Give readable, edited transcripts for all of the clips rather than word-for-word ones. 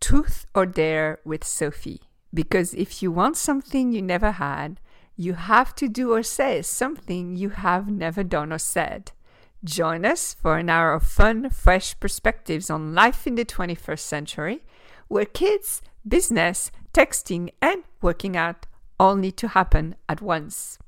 Truth or Dare with Sophie. Because if you want something you never had, you have to do or say something you have never done or said. Join us for an hour of fun, fresh perspectives on life in the 21st century, where kids, business, texting, and working out all need to happen at once.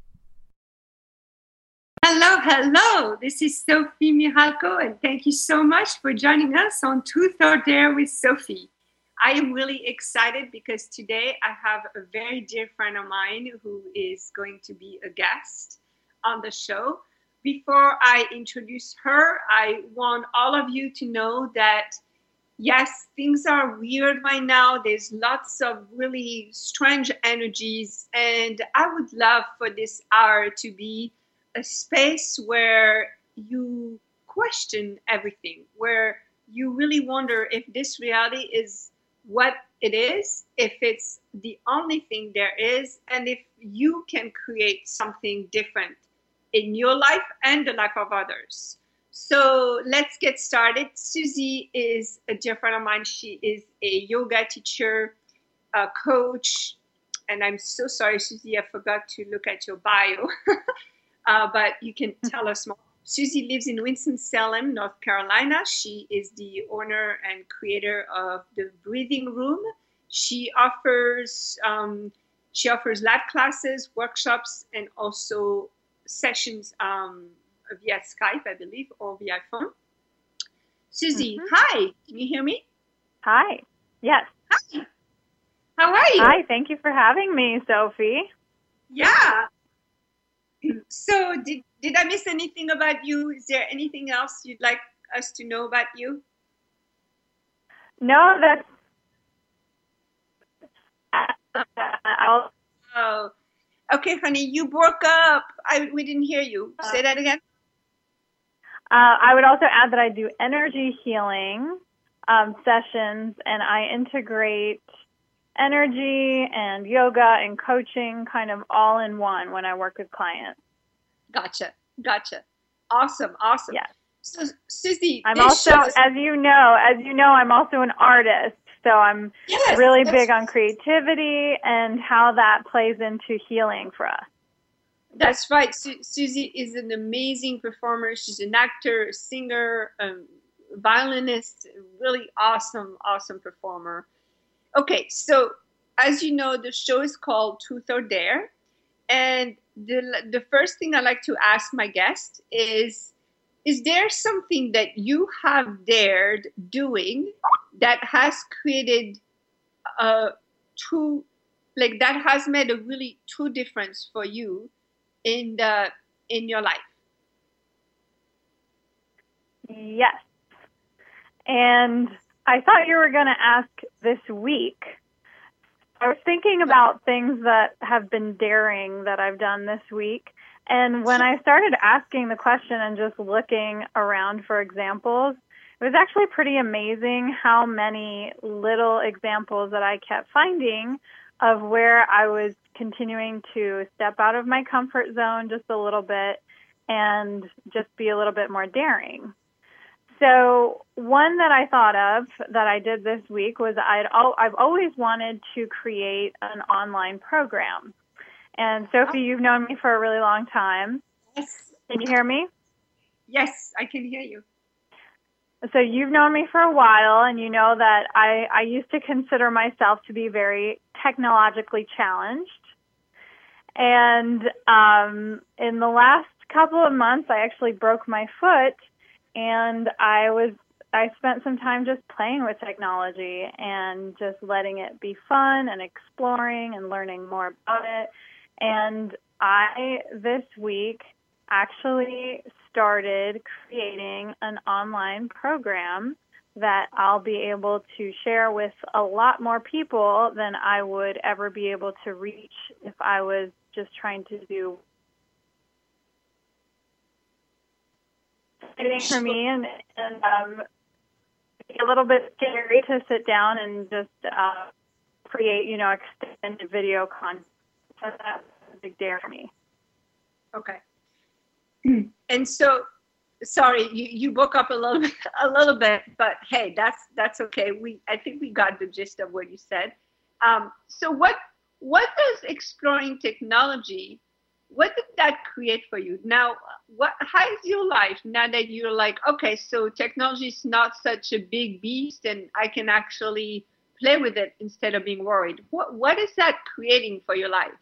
Hello, hello. This is Sophie Michalko, and thank you so much for joining us on Truth or Dare with Sophie. I am really excited because today I have a very dear friend of mine who is going to be a guest on the show. Before I introduce her, I want all of you to know that yes, things are weird right now. There's lots of really strange energies, and I would love for this hour to be a space where you question everything, where you really wonder if this reality is what it is, if it's the only thing there is, and if you can create something different in your life and the life of others. So let's get started. Susie is a dear friend of mine. She is a yoga teacher, a coach, and I'm so sorry, Susie, I forgot to look at your bio, but you can tell us more. Susie lives in Winston-Salem, North Carolina. She is the owner and creator of the Breathing Room. She offers lab classes, workshops, and also sessions via Skype, I believe, or via phone. Susie, Hi. Can you hear me? Hi. Yes. Hi. How are you? Hi. Thank you for having me, Sophie. Yeah. So did I miss anything about you? Is there anything else you'd like us to know about you? No, that's... Oh, okay, honey, you broke up. We didn't hear you. Say that again. I would also add that I do energy healing sessions, and I integrate energy and yoga and coaching kind of all in one when I work with clients. Gotcha. Awesome. Yes. So, Susie, I'm also, as you know, I'm also an artist. So I'm really big on creativity and how that plays into healing for us. That's right. Susie is an amazing performer. She's an actor, a singer, violinist, really awesome performer. Okay, so as you know, the show is called Truth or Dare. And the first thing I like to ask my guest is there something that you have dared doing that has created that has made a really true difference for you in your life? Yes. And I thought you were going to ask this week. I was thinking about things that have been daring that I've done this week. And when I started asking the question and just looking around for examples, it was actually pretty amazing how many little examples that I kept finding of where I was continuing to step out of my comfort zone just a little bit and just be a little bit more daring. So one that I thought of that I did this week was I've always wanted to create an online program. And Sophie, you've known me for a really long time. Yes. Can you hear me? Yes, I can hear you. So you've known me for a while, and you know that I used to consider myself to be very technologically challenged. And in the last couple of months, I actually broke my foot, and I spent some time just playing with technology and just letting it be fun and exploring and learning more about it. And I, this week, actually started creating an online program that I'll be able to share with a lot more people than I would ever be able to reach if I was just trying to do it for me, and a little bit scary to sit down and just create, extended video content. So that's a big dare for me. Okay. And so sorry, you broke up a little bit, but hey, that's okay. I think we got the gist of what you said. So what does exploring technology, what did that create for you? Now, how is your life now that you're like, okay, so technology is not such a big beast and I can actually play with it instead of being worried? What is that creating for your life?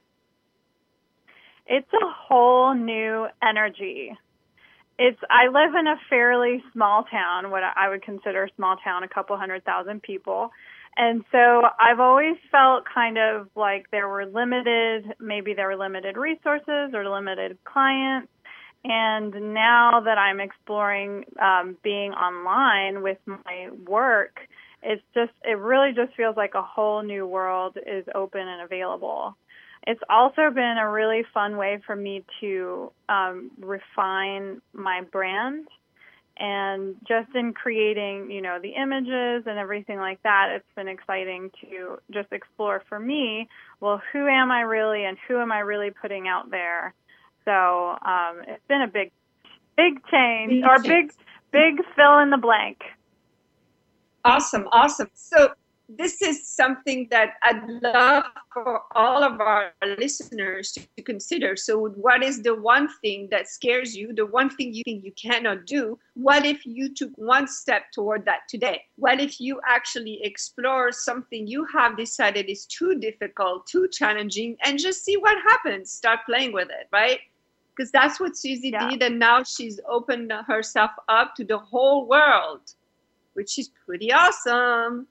It's a whole new energy. I live in a fairly small town, what I would consider a small town, a couple 100,000 people. And so I've always felt kind of like maybe there were limited resources or limited clients. And now that I'm exploring being online with my work, it really just feels like a whole new world is open and available. It's also been a really fun way for me to refine my brand. And just in creating, the images and everything like that, it's been exciting to just explore for me, well, who am I really and who am I really putting out there? So it's been a big change, or big fill in the blank. Awesome. So this is something that I'd love for all of our listeners to consider. So what is the one thing that scares you, the one thing you think you cannot do? What if you took one step toward that today? What if you actually explore something you have decided is too difficult, too challenging, and just see what happens? Start playing with it, right? Because that's what Susie did, and now she's opened herself up to the whole world, which is pretty awesome.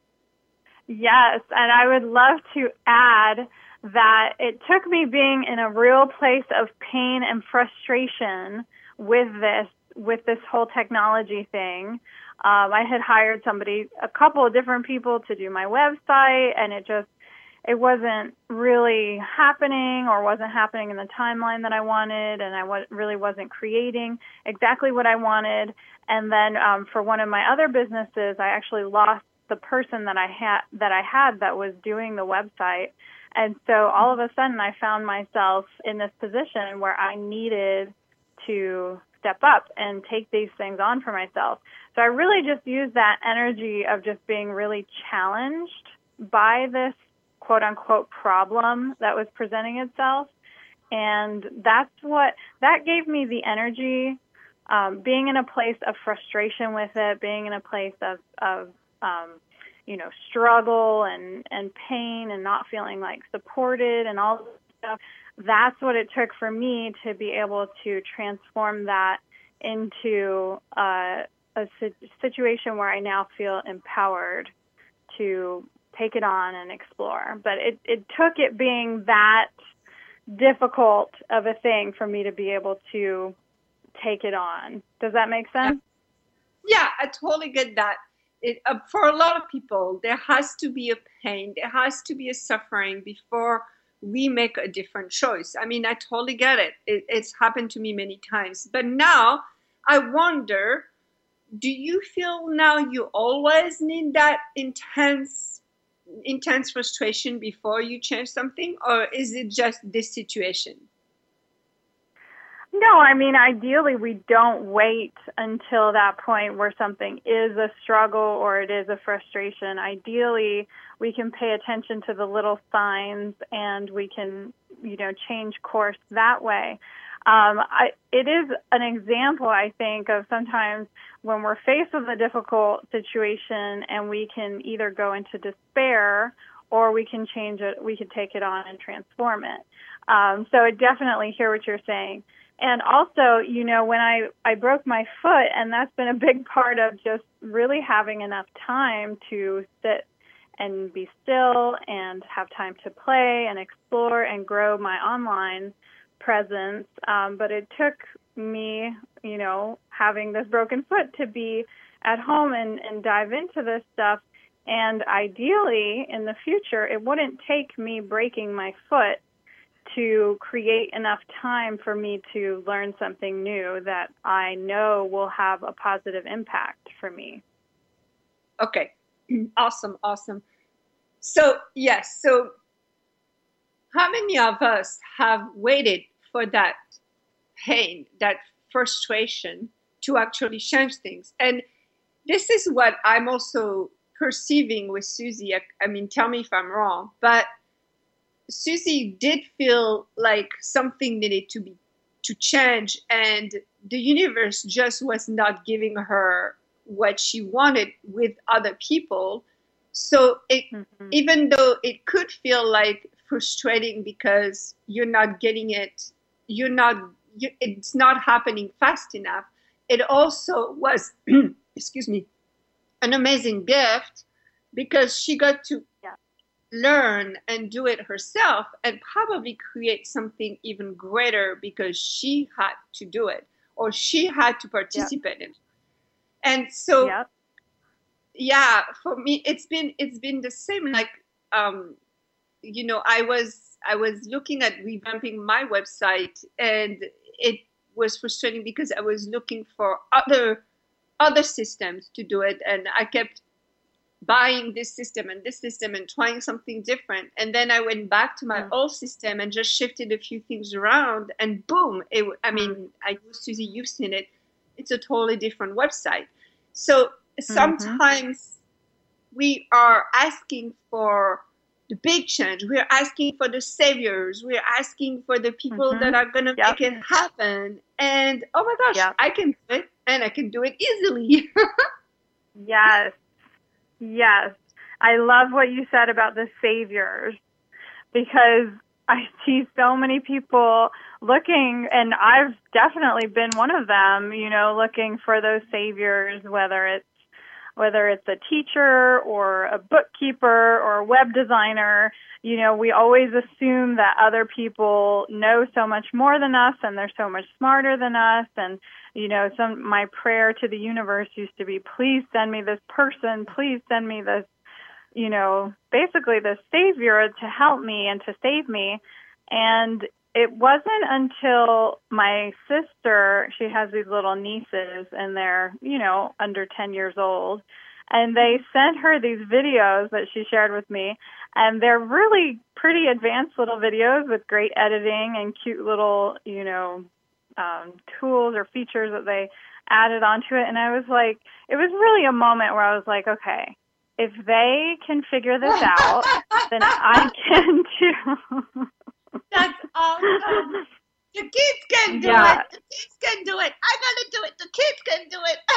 Yes, and I would love to add that it took me being in a real place of pain and frustration with this whole technology thing. I had hired a couple of different people to do my website, and it wasn't really happening, or wasn't happening in the timeline that I wanted, and I really wasn't creating exactly what I wanted. And then for one of my other businesses, I actually lost the person that I had that was doing the website. And so all of a sudden I found myself in this position where I needed to step up and take these things on for myself. So I really just used that energy of just being really challenged by this quote unquote problem that was presenting itself. And that gave me the energy, being in a place of frustration with it, being in a place of struggle and pain and not feeling like supported and all this stuff. That's what it took for me to be able to transform that into a situation where I now feel empowered to take it on and explore. But it took it being that difficult of a thing for me to be able to take it on. Does that make sense? Yeah, I totally get that. For a lot of people, there has to be a pain, there has to be a suffering before we make a different choice. I mean, I totally get it. It's happened to me many times. But now I wonder, do you feel now you always need that intense frustration before you change something? Or is it just this situation? No, I mean, ideally, we don't wait until that point where something is a struggle or it is a frustration. Ideally, we can pay attention to the little signs and we can, change course that way. It is an example, I think, of sometimes when we're faced with a difficult situation and we can either go into despair or we can change it, we can take it on and transform it. So I definitely hear what you're saying. And also, when I broke my foot, and that's been a big part of just really having enough time to sit and be still and have time to play and explore and grow my online presence. But it took me, having this broken foot to be at home and dive into this stuff. And ideally, in the future, it wouldn't take me breaking my foot to create enough time for me to learn something new that I know will have a positive impact for me. Okay. Awesome. So, yes. So how many of us have waited for that pain, that frustration to actually change things. And this is what I'm also perceiving with Susie. I mean, tell me if I'm wrong, but Susie did feel like something needed to change, and the universe just was not giving her what she wanted with other people. So even though it could feel like frustrating because you're not getting it, it's not happening fast enough, it also was, excuse me, an amazing gift because she got to learn and do it herself and probably create something even greater because she had to do it or she had to participate in it. And so, for me, it's been the same. Like, you know, I was looking at revamping my website, and it was frustrating because I was looking for other systems to do it, and I kept buying this system and trying something different. And then I went back to my old system and just shifted a few things around, and boom! I used Susie, you've seen it. It's a totally different website. So sometimes we are asking for the big change. We're asking for the saviors. We're asking for the people that are going to make it happen. And oh my gosh, I can do it, and I can do it easily. Yes. Yes. I love what you said about the saviors, because I see so many people looking, and I've definitely been one of them, you know, looking for those saviors, whether it's a teacher or a bookkeeper or a web designer. You know, we always assume that other people know so much more than us and they're so much smarter than us. And, you know, my prayer to the universe used to be, please send me this person, please send me this, you know, basically the savior to help me and to save me. And it wasn't until my sister, she has these little nieces, and they're, you know, under 10 years old, and they sent her these videos that she shared with me, and they're really pretty advanced little videos with great editing and cute little, you know, tools or features that they added onto it. And I was like, it was really a moment where I was like, okay, if they can figure this out, then I can too. That's awesome. The kids can do it. The kids can do it. I'm going to do it. The kids can do it.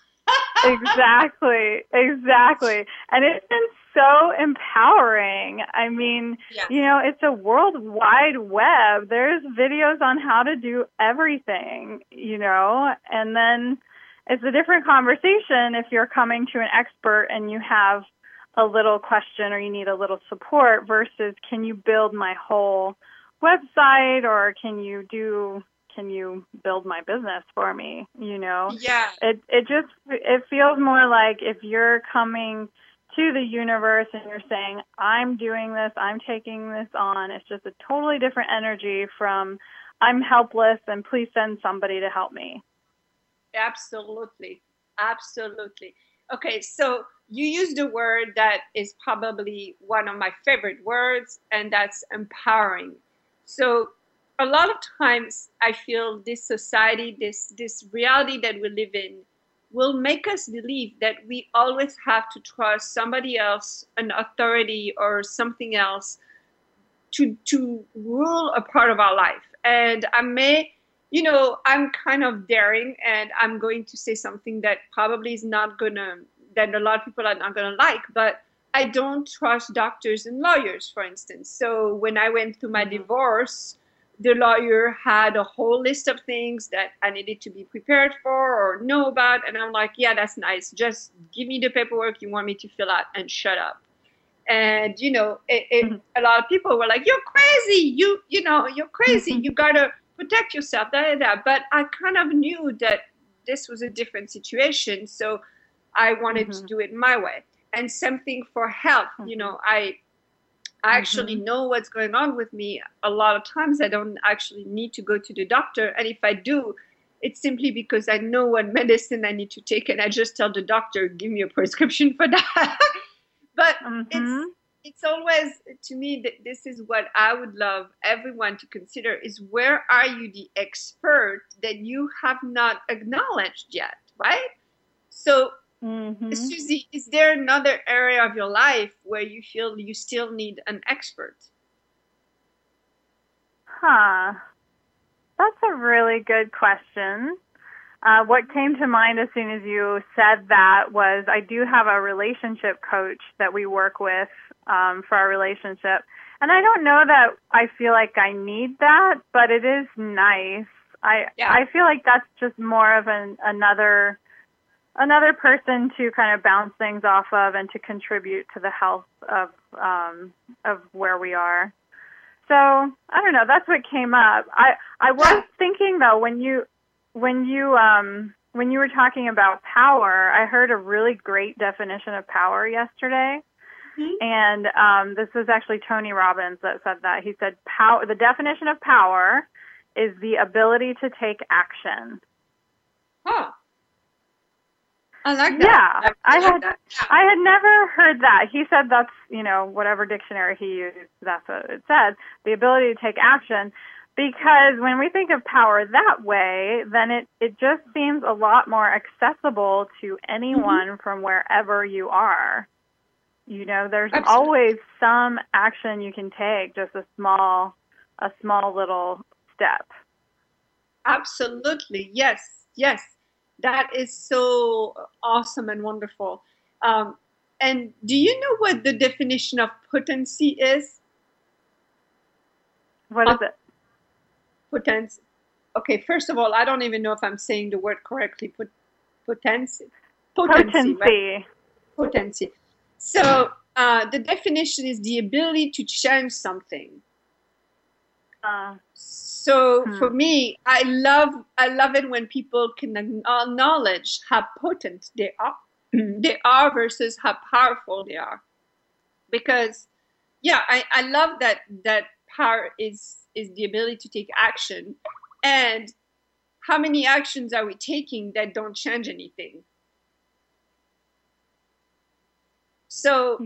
Exactly. And it's been so empowering. I mean, you know, it's a world wide web. There's videos on how to do everything, you know, and then it's a different conversation if you're coming to an expert and you have a little question or you need a little support versus can you build my whole website or can you build my business for me, you know? Yeah. It feels more like if you're coming to the universe and you're saying, I'm doing this, I'm taking this on, it's just a totally different energy from I'm helpless and please send somebody to help me. Absolutely. Okay, so you used a word that is probably one of my favorite words, and that's empowering. So a lot of times I feel this society, this reality that we live in will make us believe that we always have to trust somebody else, an authority or something else to rule a part of our life. And I'm kind of daring, and I'm going to say something that probably is that a lot of people are not gonna like, but I don't trust doctors and lawyers, for instance. So when I went through my divorce, the lawyer had a whole list of things that I needed to be prepared for or know about. And I'm like, yeah, that's nice. Just give me the paperwork you want me to fill out and shut up. And, you know, a lot of people were like, you're crazy. You're crazy. You got to protect yourself. But I kind of knew that this was a different situation. So I wanted to do it my way. And same thing for health. You know, I actually know what's going on with me. A lot of times I don't actually need to go to the doctor. And if I do, it's simply because I know what medicine I need to take. And I just tell the doctor, give me a prescription for that. But it's always, to me, that this is what I would love everyone to consider is where are you the expert that you have not acknowledged yet, right? So, Susie, is there another area of your life where you feel you still need an expert? That's a really good question. What came to mind as soon as you said that was I do have a relationship coach that we work with for our relationship. And I don't know that I feel like I need that, but it is nice. I feel like that's just more of another person to kind of bounce things off of and to contribute to the health of where we are. So I don't know. That's what came up. I was thinking though when you were talking about power, I heard a really great definition of power yesterday. And this was actually Tony Robbins that said that. He said, the definition of power is the ability to take action. Huh. I like that. Yeah, I had never heard that. He said that's, whatever dictionary he used, that's what it said, the ability to take action. Because when we think of power that way, then it just seems a lot more accessible to anyone from wherever you are. There's always some action you can take, just a small little step. Absolutely. Yes. That is so awesome and wonderful. And do you know what the definition of potency is? What is it? Potency. Okay, first of all, I don't even know if I'm saying the word correctly. Potency. Right? Potency. So the definition is the ability to change something. So for me, I love it when people can acknowledge how potent they are versus how powerful they are. Because I love that power is the ability to take action. And how many actions are we taking that don't change anything? So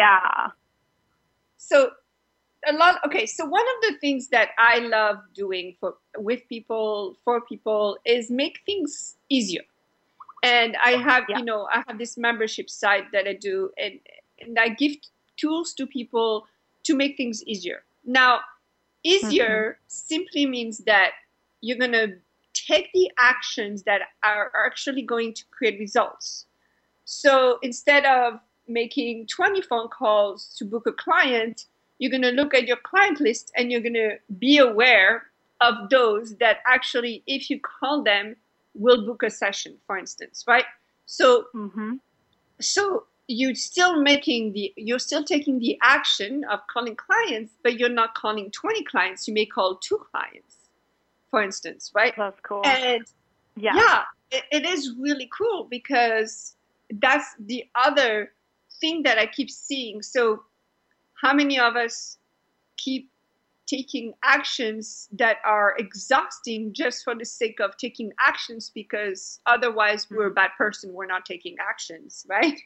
So one of the things that I love doing for people is make things easier. And I have, I have this membership site that I do, and I give tools to people to make things easier. Now, easier simply means that you're going to take the actions that are actually going to create results. So instead of making 20 phone calls to book a client, you're going to look at your client list and you're going to be aware of those that actually, if you call them, will book a session, for instance, right? So, so you're still taking the action of calling clients, but you're not calling 20 clients. You may call 2 clients, for instance, right? That's cool. And it is really cool because that's the other thing that I keep seeing. So how many of us keep taking actions that are exhausting just for the sake of taking actions because otherwise we're a bad person, we're not taking actions, right?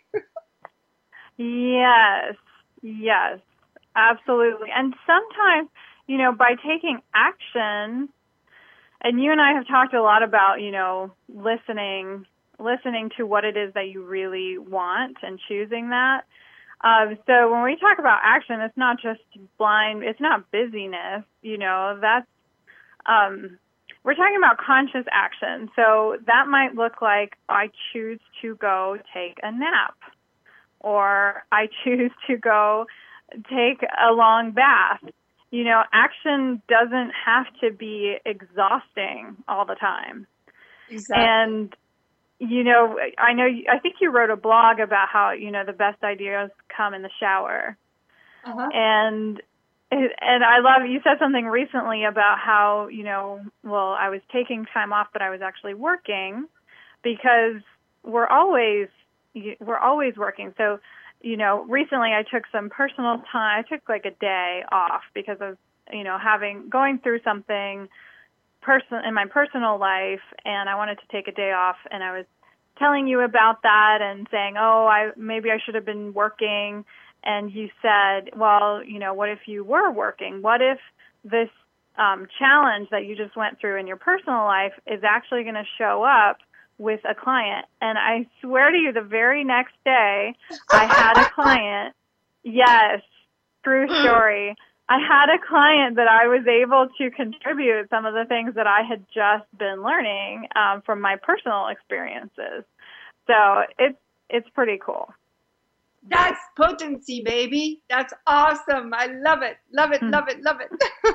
Yes, absolutely. And sometimes, by taking action, and you and I have talked a lot about, listening to what it is that you really want and choosing that. So when we talk about action, it's not just it's not busyness, that's, we're talking about conscious action. So that might look like I choose to go take a nap, or I choose to go take a long bath. Action doesn't have to be exhausting all the time. Exactly. And I think you wrote a blog about how, the best ideas come in the shower. And I love, you said something recently about how, I was taking time off, but I was actually working because we're always working. So, recently I took some personal time. I took like a day off because of, going through something in my personal life, and I wanted to take a day off, and I was telling you about that and saying, maybe I should have been working, and you said, well, what if you were working? What if this challenge that you just went through in your personal life is actually going to show up with a client? And I swear to you, the very next day, I had a client. Yes, true story. I had a client that I was able to contribute some of the things that I had just been learning from my personal experiences. So it's pretty cool. That's potency, baby. That's awesome. I love it. Love it, love it, love it.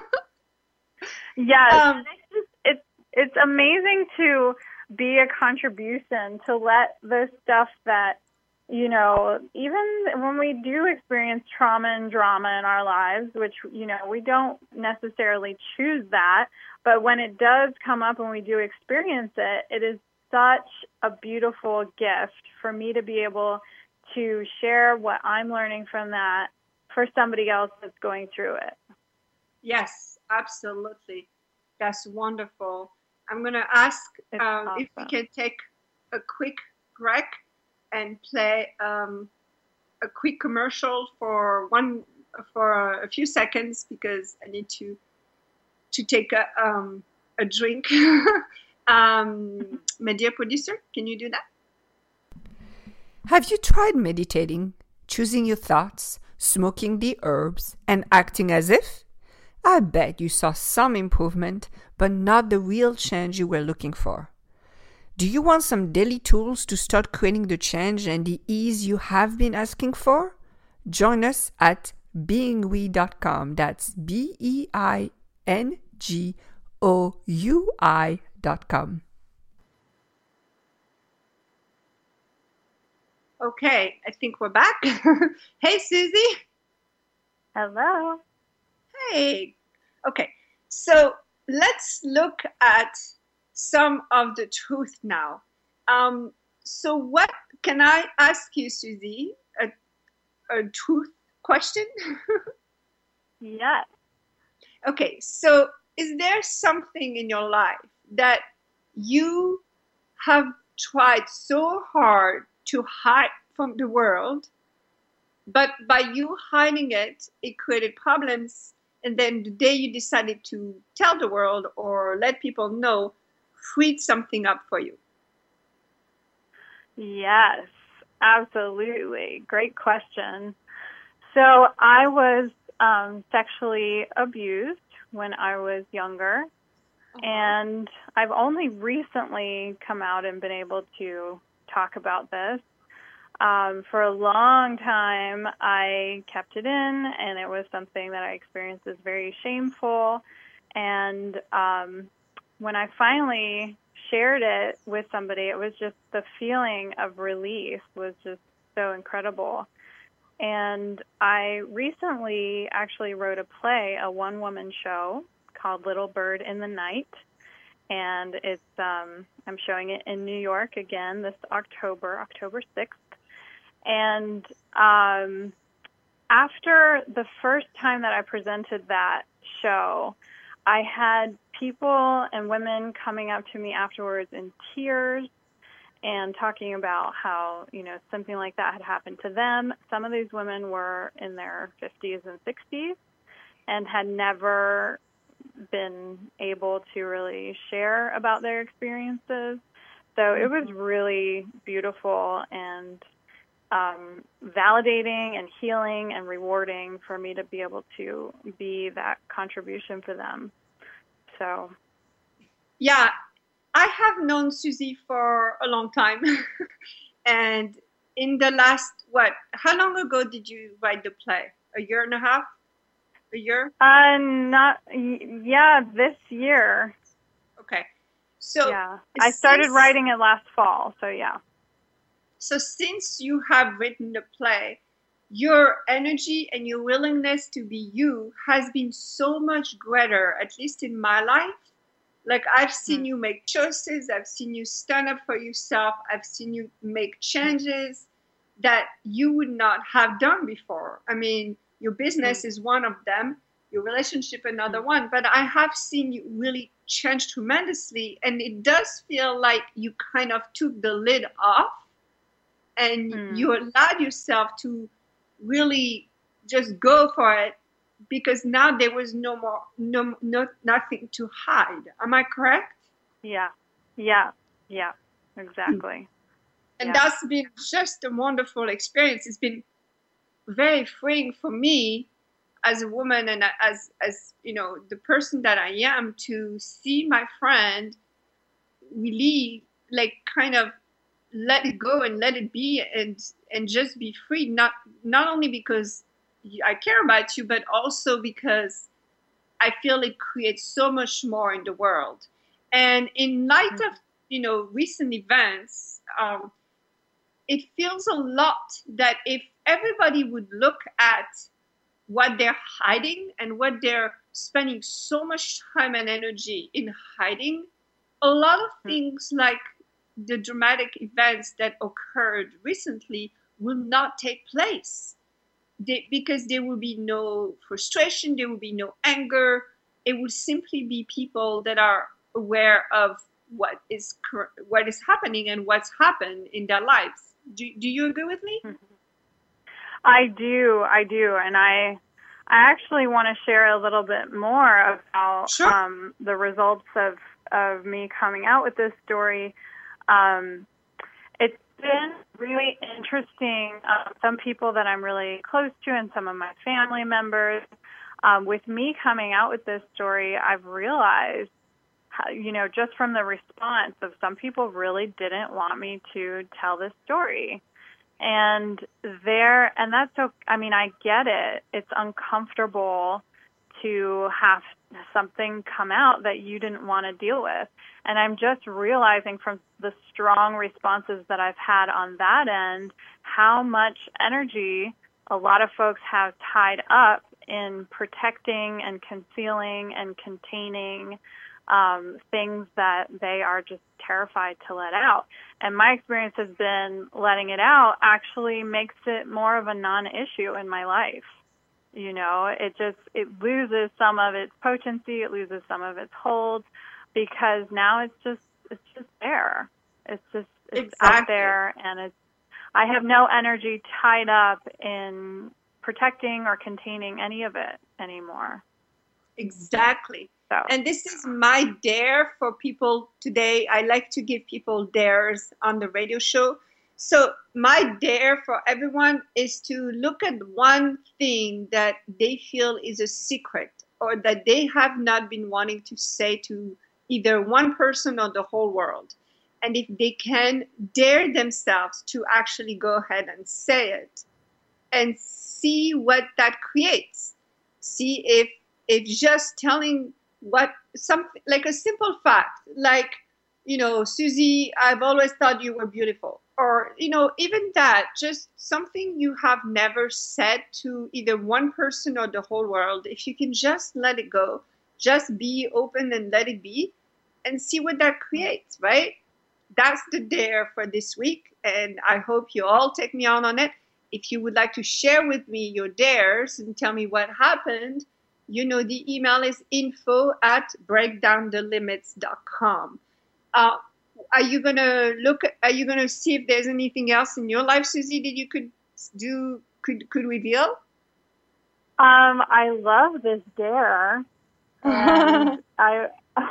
Yes. It's amazing to be a contribution, to let the stuff that, even when we do experience trauma and drama in our lives, which, we don't necessarily choose that, but when it does come up and we do experience it, it is such a beautiful gift for me to be able to share what I'm learning from that for somebody else that's going through it. Yes, absolutely. That's wonderful. I'm going to ask awesome. if we can take a quick break and play a quick commercial for a few seconds, because I need to take a drink. My dear producer, can you do that? Have you tried meditating, choosing your thoughts, smoking the herbs, and acting as if? I bet you saw some improvement, but not the real change you were looking for. Do you want some daily tools to start creating the change and the ease you have been asking for? Join us at beingwe.com. That's BEINGOUI.com. Okay, I think we're back. Hey, Susie. Hello. Hey. Okay, so let's look at some of the truth now. So what can I ask you, Susie? A truth question? Yes. Okay, so is there something in your life that you have tried so hard to hide from the world, but by you hiding it, it created problems, and then the day you decided to tell the world or let people know, freed something up for you? Yes, absolutely. Great question. So I was sexually abused when I was younger, and I've only recently come out and been able to talk about this. For a long time, I kept it in, and it was something that I experienced as very shameful. And when I finally shared it with somebody, it was just the feeling of relief was just so incredible. And I recently actually wrote a play, a one-woman show called Little Bird in the Night. And it's I'm showing it in New York again this October 6th. And after the first time that I presented that show, I had people and women coming up to me afterwards in tears and talking about how, something like that had happened to them. Some of these women were in their 50s and 60s and had never been able to really share about their experiences. So it was really beautiful and validating and healing and rewarding for me to be able to be that contribution for them. So, yeah, I have known Susie for a long time. And in the last, how long ago did you write the play? A year and a half? A year? This year. Okay. So yeah, I started writing it last fall. So yeah. So since you have written the play, your energy and your willingness to be you has been so much greater, at least in my life. Like, I've seen you make choices. I've seen you stand up for yourself. I've seen you make changes that you would not have done before. I mean, your business is one of them, your relationship another one, but I have seen you really change tremendously. And it does feel like you kind of took the lid off and you allowed yourself to really just go for it, because now there was nothing to hide. Am I correct? Yeah, exactly. And that's been just a wonderful experience. It's been very freeing for me as a woman, and as the person that I am, to see my friend really like kind of let it go and let it be, and just be free, not only because I care about you, but also because I feel it creates so much more in the world. And in light of recent events, it feels a lot that if everybody would look at what they're hiding and what they're spending so much time and energy in hiding, a lot of things like the dramatic events that occurred recently will not take place. Because there will be no frustration, there will be no anger. It will simply be people that are aware of what is happening and what's happened in their lives. Do you agree with me? I do, and I actually want to share a little bit more about the results of me coming out with this story. It's been really interesting. Some people that I'm really close to and some of my family members, with me coming out with this story, I've realized, just from the response of some people really didn't want me to tell this story. And that's so, I get it. It's uncomfortable to have something come out that you didn't want to deal with. And I'm just realizing from the strong responses that I've had on that end, how much energy a lot of folks have tied up in protecting and concealing and containing things that they are just terrified to let out. And my experience has been letting it out actually makes it more of a non-issue in my life. It loses some of its potency, it loses some of its hold, because now it's just there. It's exactly out there, and I have no energy tied up in protecting or containing any of it anymore. Exactly. And this is my dare for people today. I like to give people dares on the radio show. So my dare for everyone is to look at one thing that they feel is a secret, or that they have not been wanting to say to either one person or the whole world. And if they can dare themselves to actually go ahead and say it, and see what that creates. See if just telling something like a simple fact, like, Susie, I've always thought you were beautiful. Or, even that, just something you have never said to either one person or the whole world. If you can just let it go, just be open and let it be, and see what that creates, right? That's the dare for this week. And I hope you all take me on it. If you would like to share with me your dares and tell me what happened, the email is info@breakdownthelimits.com. Are you gonna see if there's anything else in your life, Susie, that you could reveal? I love this dare. And I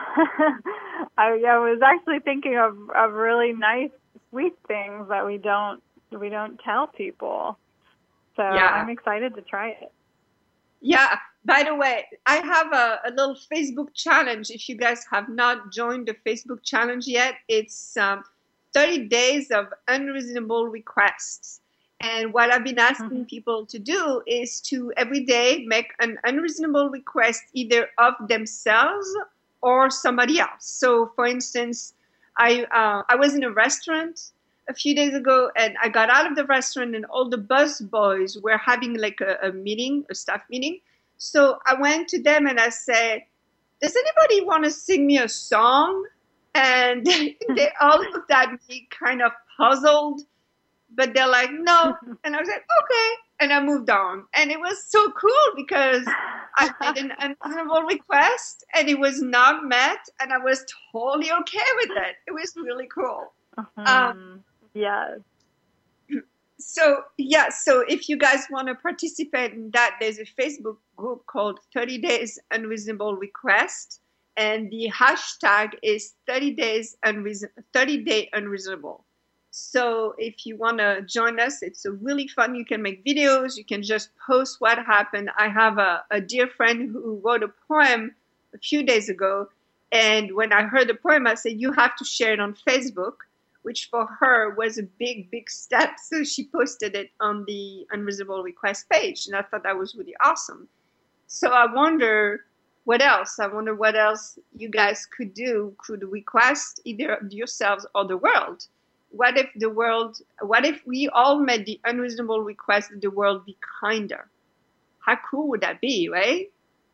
was actually thinking of really nice, sweet things that we don't tell people. So I'm excited to try it. Yeah. By the way, I have a little Facebook challenge. If you guys have not joined the Facebook challenge yet, it's 30 days of unreasonable requests. And what I've been asking people to do is to every day make an unreasonable request, either of themselves or somebody else. So, for instance, I was in a restaurant a few days ago, and I got out of the restaurant, and all the bus boys were having like a meeting, a staff meeting. So I went to them and I said, does anybody want to sing me a song? And they all looked at me kind of puzzled, but they're like, no. And I was like, okay. And I moved on. And it was so cool because I made an unreasonable request and it was not met. And I was totally okay with it. It was really cool. Yes. So yeah, so if you guys want to participate in that, there's a Facebook group called 30 Days Unreasonable Request, and the hashtag is 30 Day Unreasonable. So if you want to join us, it's a really fun. You can make videos. You can just post what happened. I have a dear friend who wrote a poem a few days ago, and when I heard the poem, I said, you have to share it on Facebook, which for her was a big, big step. So she posted it on the Unreasonable Request page, and I thought that was really awesome. So I wonder what else. I wonder what else you guys could do, could request either yourselves or the world. What if we all made the unreasonable request that the world be kinder? How cool would that be, right?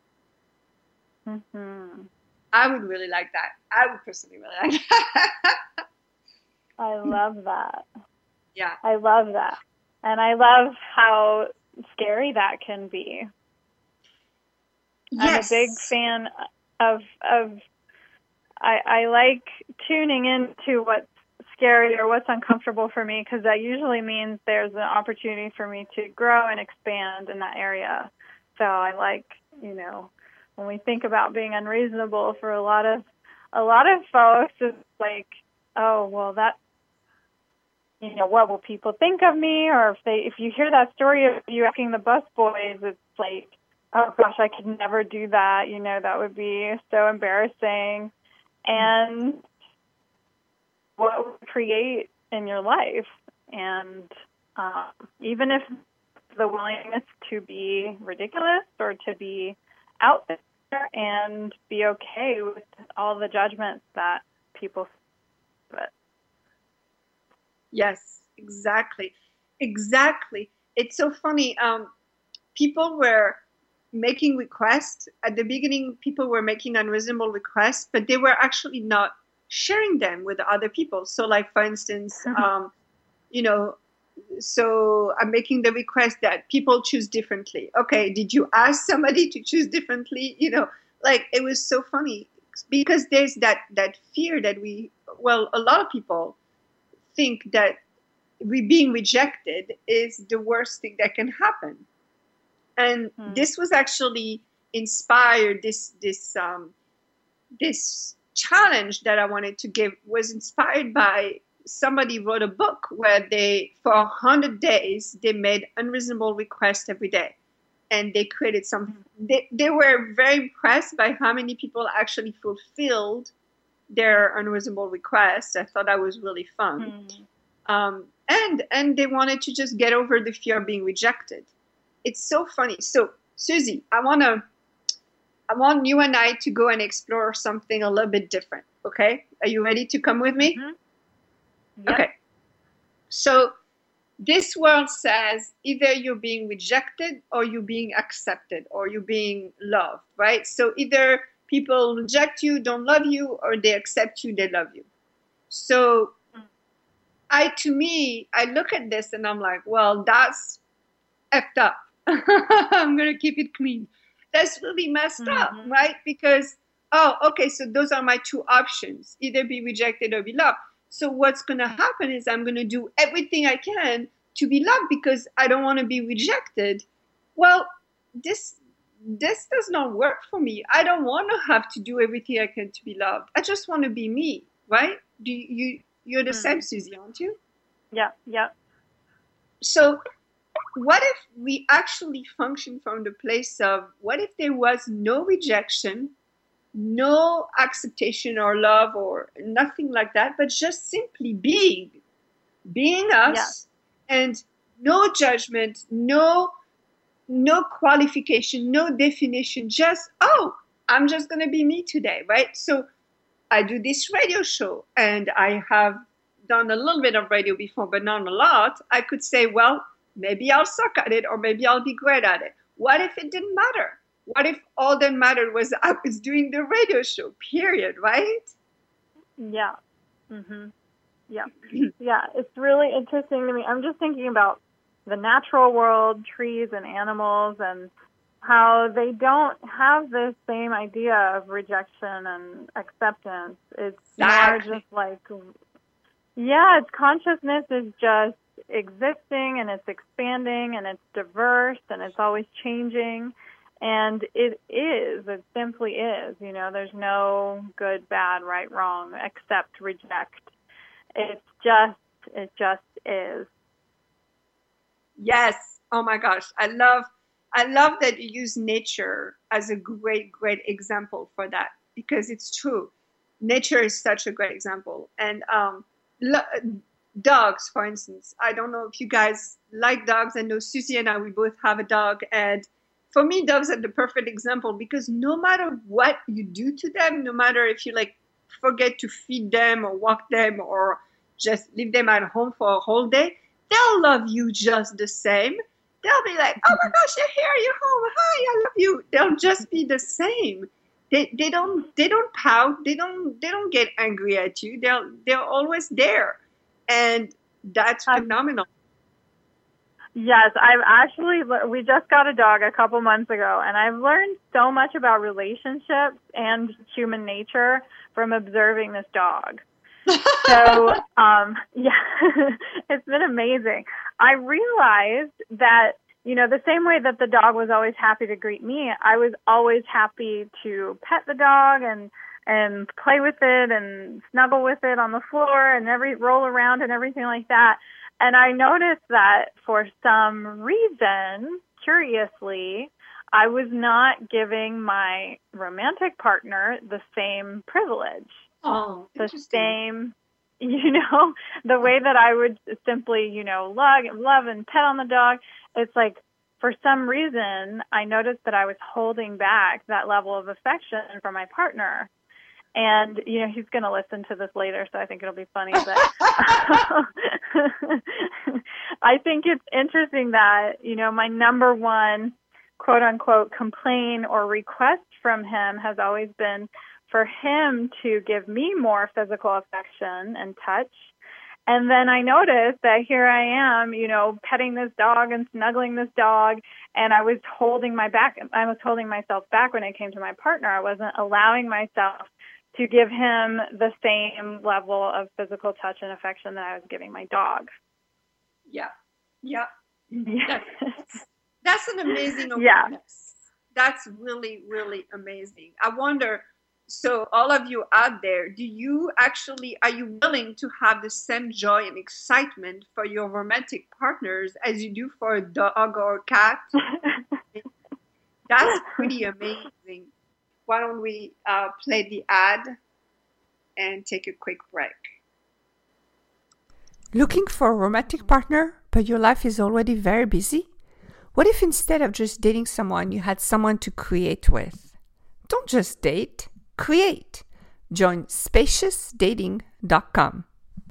Mm-hmm. I would really like that. I would personally really like that. I love that. Yeah. I love that. And I love how scary that can be. Yes. I'm a big fan of I like tuning into what's scary or what's uncomfortable for me, because that usually means there's an opportunity for me to grow and expand in that area. So I like, when we think about being unreasonable, for a lot of folks, it's like, oh, well, that, what will people think of me? Or if you hear that story of you asking the busboys, it's like, oh gosh, I could never do that. That would be so embarrassing. And what it would create in your life. And even if the willingness to be ridiculous or to be out there and be okay with all the judgments that people put. Yes, exactly. Exactly. It's so funny. People were making requests. At the beginning, people were making unreasonable requests, but they were actually not sharing them with other people. So like, for instance, so I'm making the request that people choose differently. Okay, did you ask somebody to choose differently? Like, it was so funny because there's that fear that a lot of people think that being rejected is the worst thing that can happen. And this was actually inspired, this challenge that I wanted to give was inspired by somebody wrote a book where for 100 days, they made unreasonable requests every day. And they created they were very impressed by how many people actually fulfilled their unreasonable requests. I thought that was really fun. And they wanted to just get over the fear of being rejected. It's so funny. So, Susie, I want you and I to go and explore something a little bit different. Okay? Are you ready to come with me? Mm-hmm. Yep. Okay. So this world says either you're being rejected or you're being accepted or you're being loved, right? So either people reject you, don't love you, or they accept you, they love you. So I look at this and I'm like, well, that's effed up. I'm going to keep it clean. That's really messed up, right? Because, okay, so those are my two options, either be rejected or be loved. So what's going to happen is I'm going to do everything I can to be loved because I don't want to be rejected. Well, this does not work for me. I don't want to have to do everything I can to be loved. I just want to be me, right? You're the same, Susie, aren't you? Yeah. So what if we actually function from the place of, what if there was no rejection, no acceptation or love or nothing like that, but just simply being us, and no judgment, no qualification, no definition, just, I'm just going to be me today, right? So I do this radio show and I have done a little bit of radio before, but not a lot. I could say, well, maybe I'll suck at it or maybe I'll be great at it. What if it didn't matter? What if all that mattered was I was doing the radio show, period, right? Yeah. Mm-hmm. Yeah. Yeah, it's really interesting to me. I'm just thinking about the natural world, trees and animals, and how they don't have the same idea of rejection and acceptance. It's more just like, its consciousness is just existing and it's expanding and it's diverse and it's always changing. And it simply is, there's no good, bad, right, wrong, accept, reject. It just is. Yes. Oh my gosh. I love that you use nature as a great, great example for that, because it's true. Nature is such a great example. And dogs, for instance, I don't know if you guys like dogs. I know Susie and I, we both have a dog. And for me, dogs are the perfect example, because no matter what you do to them, no matter if you forget to feed them or walk them or just leave them at home for a whole day, they'll love you just the same. They'll be like, oh my gosh, you're here, you're home, hi, I love you. They'll just be the same. They don't pout, they don't get angry at you. They're always there. And that's phenomenal. Yes, we just got a dog a couple months ago, and I've learned so much about relationships and human nature from observing this dog. So, it's been amazing. I realized that, the same way that the dog was always happy to greet me, I was always happy to pet the dog and play with it and snuggle with it on the floor and roll around and everything like that. And I noticed that for some reason, curiously, I was not giving my romantic partner the same privilege. Oh, the same, the way that I would simply, love and pet on the dog. It's like, for some reason, I noticed that I was holding back that level of affection from my partner. And, he's going to listen to this later, so I think it'll be funny. But I think it's interesting that, my number one, quote unquote, complaint or request from him has always been for him to give me more physical affection and touch. And then I noticed that here I am, petting this dog and snuggling this dog, and I was holding myself back when it came to my partner. I wasn't allowing myself to give him the same level of physical touch and affection that I was giving my dog. Yeah. Yeah. Yes. That's an amazing awareness. Yeah. That's really, really amazing. I wonder, so all of you out there, are you willing to have the same joy and excitement for your romantic partners as you do for a dog or a cat? That's pretty amazing. Why don't we play the ad and take a quick break? Looking for a romantic partner, but your life is already very busy? What if instead of just dating someone, you had someone to create with? Don't just date, create. Join spaciousdating.com.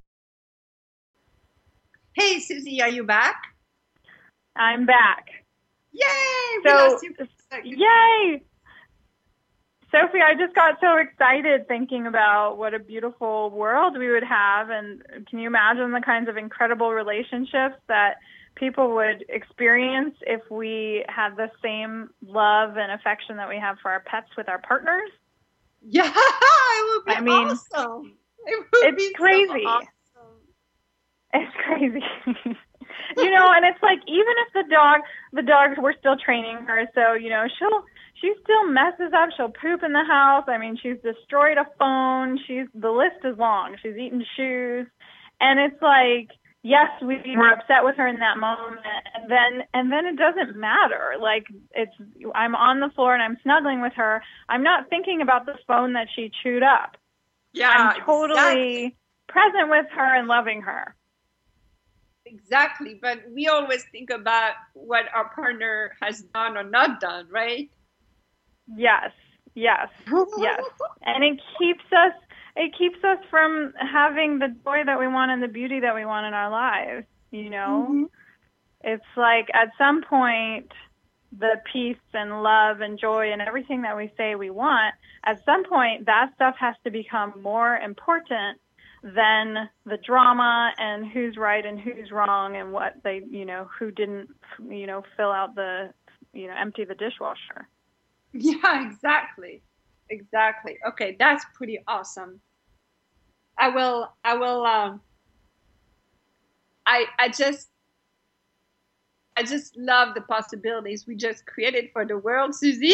Hey, Susie, are you back? I'm back. Yay! Yay! Sophie, I just got so excited thinking about what a beautiful world we would have. And can you imagine the kinds of incredible relationships that people would experience if we had the same love and affection that we have for our pets with our partners? Yeah, it would be awesome. It's crazy. So awesome. It's crazy. And it's like, even if the dogs, we're still training her, so, she still messes up. She'll poop in the house. I mean, she's destroyed a phone. The list is long. She's eaten shoes. And it's like, yes, we were upset with her in that moment. And then it doesn't matter. Like, I'm on the floor and I'm snuggling with her. I'm not thinking about the phone that she chewed up. Yeah, I'm totally present with her and loving her. Exactly. But we always think about what our partner has done or not done, right? Yes. And it keeps us from having the joy that we want and the beauty that we want in our lives, Mm-hmm. It's like, at some point, the peace and love and joy and everything that we say we want, at some point, that stuff has to become more important than the drama and who's right and who's wrong and what they, who didn't, fill out the, empty the dishwasher. Yeah, exactly. Okay, that's pretty awesome. I I just love the possibilities we just created for the world, Susie.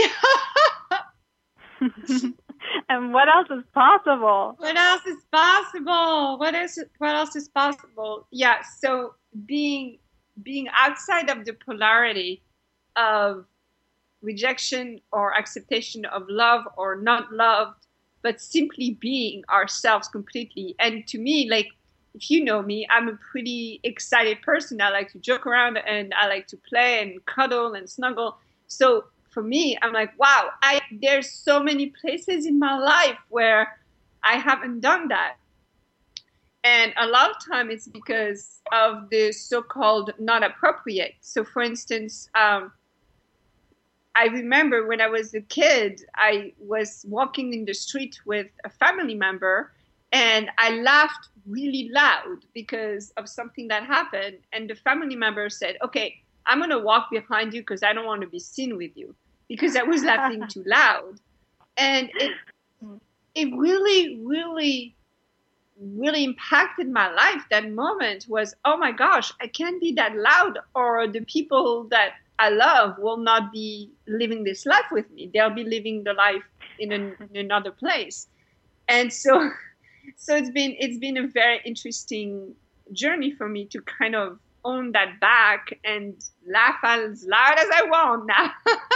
And what else is possible? What else is possible? What else is possible? Yeah, so being outside of the polarity of rejection or acceptation of love or not loved, but simply being ourselves completely. And to me, like, if you know me, I'm a pretty excited person. I like to joke around and I like to play and cuddle and snuggle. So for me, I'm like, wow, there's so many places in my life where I haven't done that. And a lot of time it's because of the so-called not appropriate. So for instance, I remember when I was a kid, I was walking in the street with a family member and I laughed really loud because of something that happened. And the family member said, okay, I'm going to walk behind you because I don't want to be seen with you, because I was laughing too loud. And it really, really, really impacted my life. That moment was, oh my gosh, I can't be that loud, or the people that I love will not be living this life with me. They'll be living the life in another place. And so it's been a very interesting journey for me to kind of own that back and laugh as loud as I want now.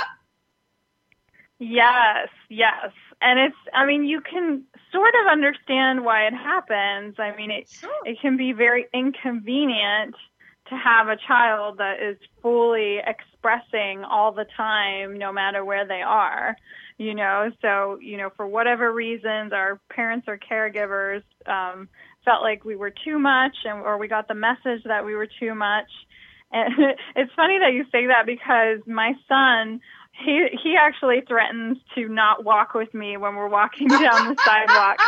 Yes. And you can sort of understand why it happens. I mean, it can be very inconvenient to have a child that is fully expressing all the time, no matter where they are, So, for whatever reasons, our parents or caregivers felt like we were too much, or we got the message that we were too much. And it's funny that you say that, because my son, he actually threatens to not walk with me when we're walking down the sidewalk.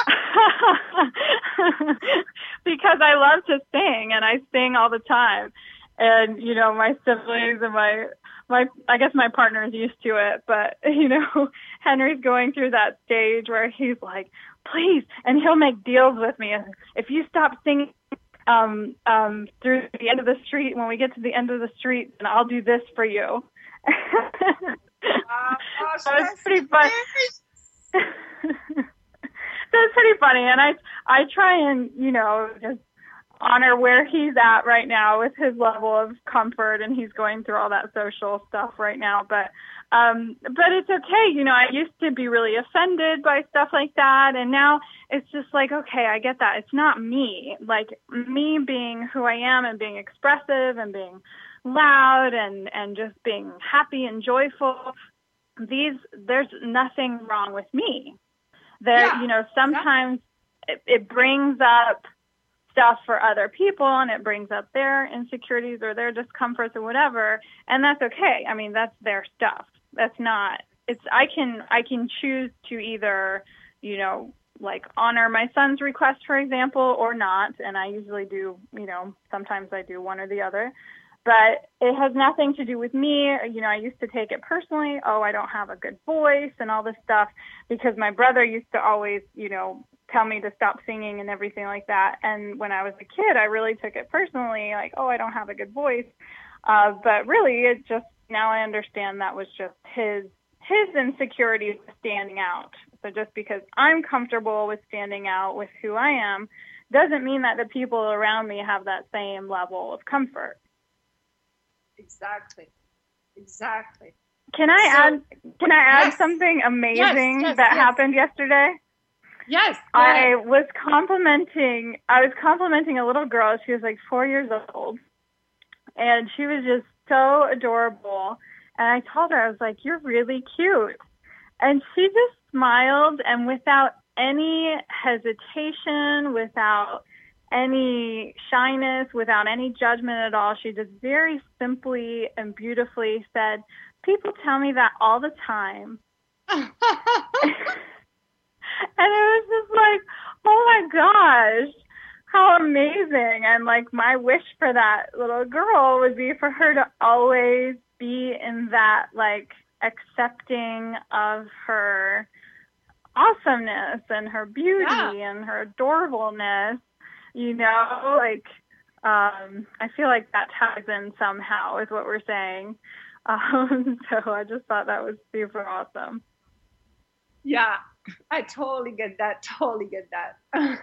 Because I love to sing, and I sing all the time. And, my siblings and I guess my partner is used to it, but, Henry's going through that stage where he's like, please, and he'll make deals with me. And if you stop singing through the end of the street, when we get to the end of the street, then I'll do this for you. So it's pretty fun. That's pretty funny, and I try and just honor where he's at right now with his level of comfort, and he's going through all that social stuff right now. But it's okay. I used to be really offended by stuff like that, and now it's just like, okay, I get that. It's not me. Like, me being who I am and being expressive and being loud and just being happy and joyful. There's nothing wrong with me. Sometimes it brings up stuff for other people, and it brings up their insecurities or their discomforts or whatever, and that's okay. I mean, that's their stuff. That's not. I can choose to either, like honor my son's request, for example, or not, and I usually do. Sometimes I do one or the other. But it has nothing to do with me. I used to take it personally. Oh, I don't have a good voice and all this stuff, because my brother used to always, tell me to stop singing and everything like that. And when I was a kid, I really took it personally, like, oh, I don't have a good voice. But really, it just, now I understand that was just his insecurities standing out. So just because I'm comfortable with standing out with who I am doesn't mean that the people around me have that same level of comfort. Exactly. Can I add something amazing that happened yesterday? Yes. I was complimenting a little girl. She was like 4 years old, and she was just so adorable. And I told her, I was like, "You're really cute." And she just smiled, and without any hesitation, without any shyness, without any judgment at all, she just very simply and beautifully said, "People tell me that all the time." And it was just like, oh my gosh, how amazing. And like, my wish for that little girl would be for her to always be in that, like, accepting of her awesomeness and her beauty and her adorableness, like, I feel like that ties in somehow with what we're saying. So I just thought that was super awesome. Yeah, I totally get that. Totally get that.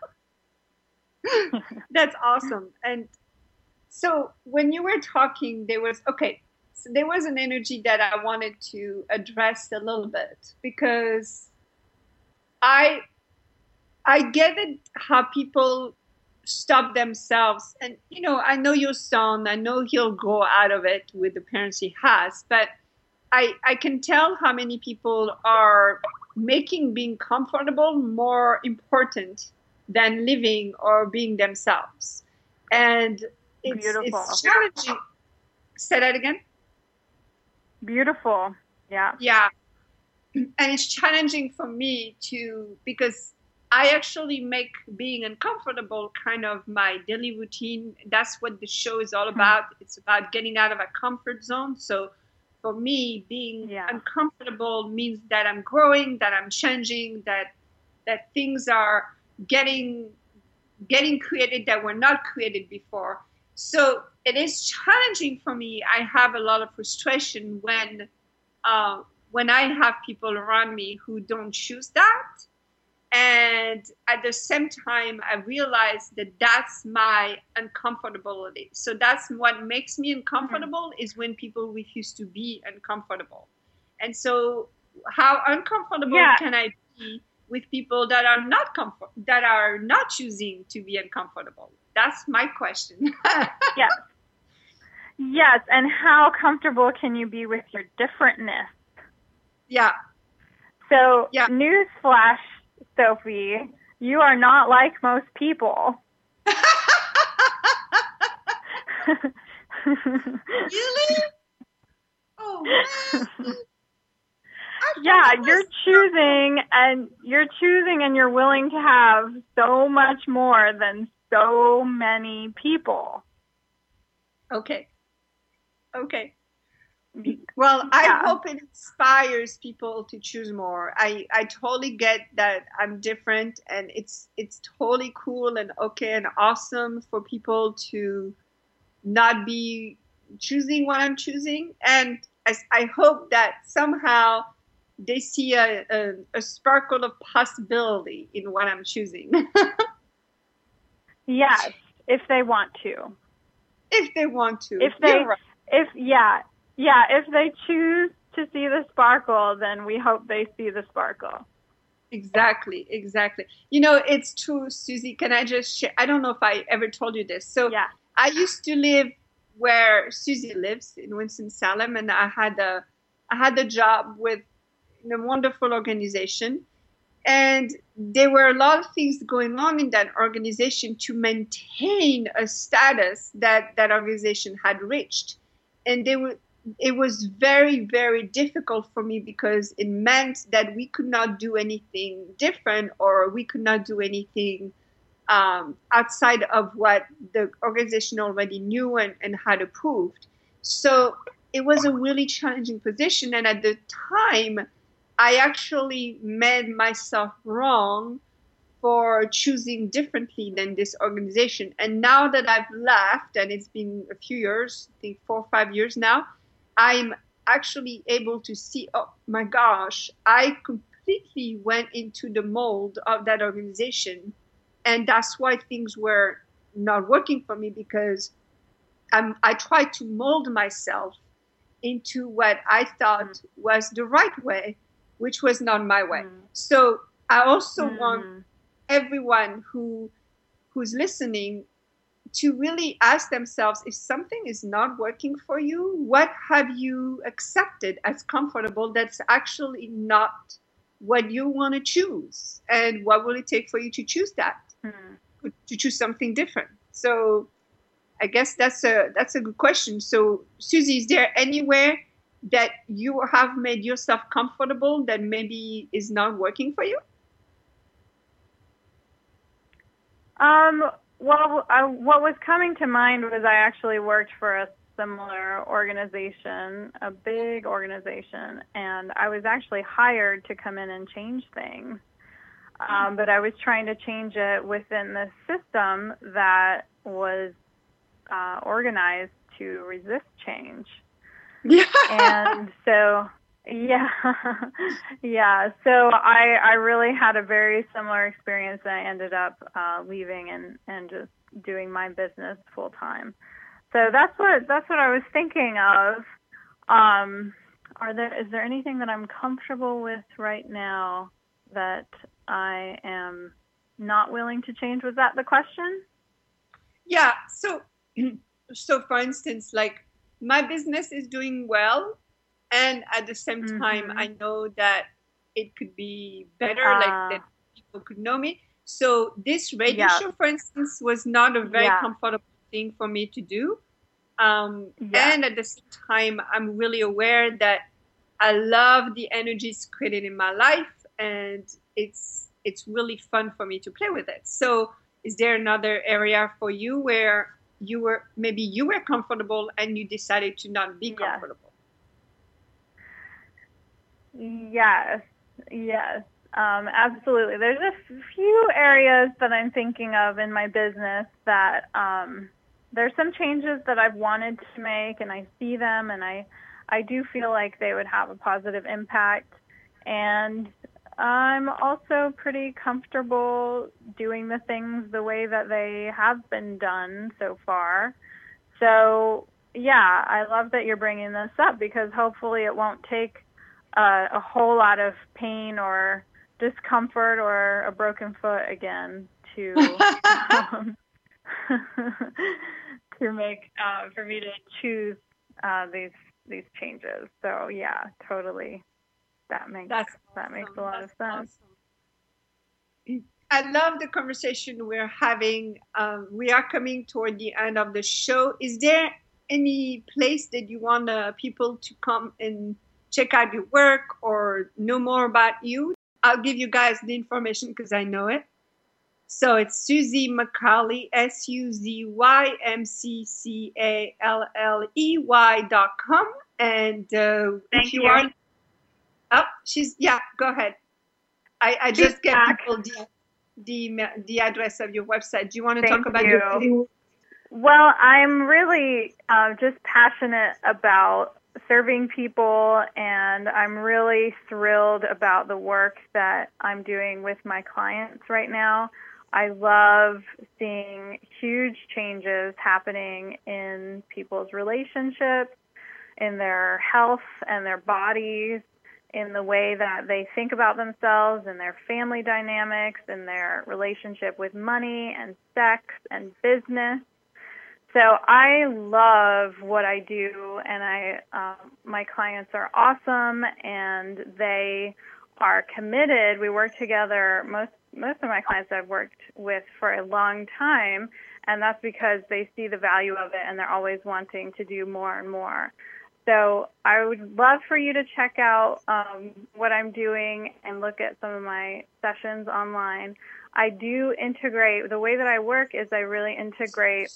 That's awesome. And so when you were talking, so there was an energy that I wanted to address a little bit because I I get it how people stop themselves. And I know your son, I know he'll grow out of it with the parents he has, but I can tell how many people are making being comfortable more important than living or being themselves. And Beautiful. it's challenging. Say that again? Beautiful. Yeah. Yeah. And it's challenging for me to, because I actually make being uncomfortable kind of my daily routine. That's what the show is all about. It's about getting out of a comfort zone. So for me, being uncomfortable means that I'm growing, that I'm changing, that things are getting created that were not created before. So it is challenging for me. I have a lot of frustration when I have people around me who don't choose that. And at the same time, I realize that that's my uncomfortability. So that's what makes me uncomfortable is when people refuse to be uncomfortable. And so how uncomfortable can I be with people that are not choosing to be uncomfortable? That's my question. Yes. Yes. And how comfortable can you be with your differentness? Yeah. So, newsflash, Sophie, you are not like most people. Really? Oh, man. Yeah, you're choosing and you're willing to have so much more than so many people. Okay. Well, I hope it inspires people to choose more. I totally get that I'm different, and it's totally cool and okay and awesome for people to not be choosing what I'm choosing. And I hope that somehow they see a sparkle of possibility in what I'm choosing. Yes, if they want to. If they want to. If they choose to see the sparkle, then we hope they see the sparkle. Exactly. It's true, Susie. Can I just share? I don't know if I ever told you this. So I used to live where Susie lives in Winston-Salem, and I had a job with a wonderful organization. And there were a lot of things going on in that organization to maintain a status that organization had reached. And it was very, very difficult for me because it meant that we could not do anything different, or we could not do anything outside of what the organization already knew and had approved. So it was a really challenging position. And at the time, I actually made myself wrong for choosing differently than this organization. And now that I've left, and it's been a few years, I think 4 or 5 years now, I'm actually able to see, oh my gosh, I completely went into the mold of that organization. And that's why things were not working for me, because I tried to mold myself into what I thought was the right way, which was not my way. So I also want everyone who's listening to really ask themselves, if something is not working for you, what have you accepted as comfortable that's actually not what you want to choose? And what will it take for you to choose that? To choose something different? So I guess that's a good question. So Susie, is there anywhere that you have made yourself comfortable that maybe is not working for you? Well, what was coming to mind was I actually worked for a similar organization, a big organization, and I was actually hired to come in and change things. But I was trying to change it within the system that was organized to resist change. Yeah. And so, yeah, yeah. So I really had a very similar experience. I ended up leaving and just doing my business full time. So that's what I was thinking of. Is there anything that I'm comfortable with right now that I am not willing to change? Was that the question? Yeah. So for instance, like my business is doing well, and at the same time, I know that it could be better, like that people could know me. So this radio show, for instance, was not a very comfortable thing for me to do. And at the same time, I'm really aware that I love the energies created in my life, and it's really fun for me to play with it. So is there another area for you where you were comfortable and you decided to not be comfortable? Yes, absolutely. There's a few areas that I'm thinking of in my business that there's some changes that I've wanted to make, and I see them, and I do feel like they would have a positive impact. And I'm also pretty comfortable doing the things the way that they have been done so far. So, yeah, I love that you're bringing this up, because hopefully it won't take a whole lot of pain or discomfort or a broken foot again to to make for me to choose these changes. So yeah, totally. That makes a lot of sense. Awesome. I love the conversation we're having. We are coming toward the end of the show. Is there any place that you want people to come and check out your work or know more about you? I'll give you guys the information because I know it. So it's Suzy Mccalley, SuzyMcCalley.com. And thank you. Go ahead. I just get people the address of your website. Do you want to talk about your? Well, I'm really just passionate about serving people, and I'm really thrilled about the work that I'm doing with my clients right now. I love seeing huge changes happening in people's relationships, in their health and their bodies, in the way that they think about themselves and their family dynamics and their relationship with money and sex and business. So I love what I do, and my clients are awesome, and they are committed. We work together. Most of my clients I've worked with for a long time, and that's because they see the value of it, and they're always wanting to do more and more. So I would love for you to check out what I'm doing and look at some of my sessions online. I do integrate. The way that I work is I really integrate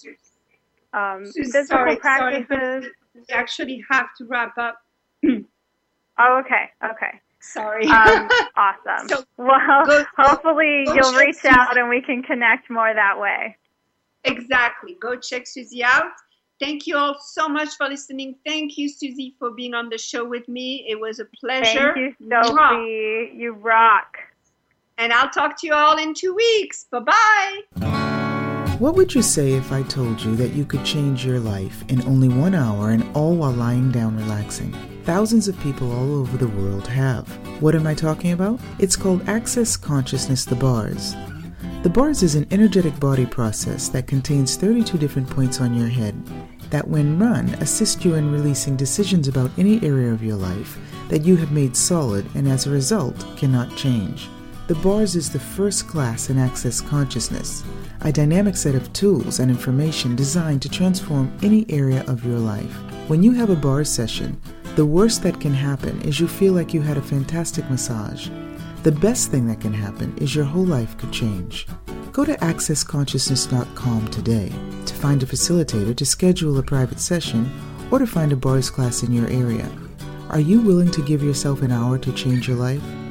physical practices. We actually have to wrap up. Oh, okay. Sorry. Awesome. So hopefully you'll reach out and we can connect more that way. Exactly. Go check Suzy out. Thank you all so much for listening. Thank you, Suzy, for being on the show with me. It was a pleasure. Thank you, Sophie. You rock. And I'll talk to you all in 2 weeks. Bye-bye. What would you say if I told you that you could change your life in only 1 hour and all while lying down relaxing? Thousands of people all over the world have. What am I talking about? It's called Access Consciousness, the BARS. The BARS is an energetic body process that contains 32 different points on your head that, when run, assist you in releasing decisions about any area of your life that you have made solid and as a result cannot change. The BARS is the first class in Access Consciousness, a dynamic set of tools and information designed to transform any area of your life. When you have a BARS session, the worst that can happen is you feel like you had a fantastic massage. The best thing that can happen is your whole life could change. Go to accessconsciousness.com today to find a facilitator to schedule a private session or to find a BARS class in your area. Are you willing to give yourself an hour to change your life?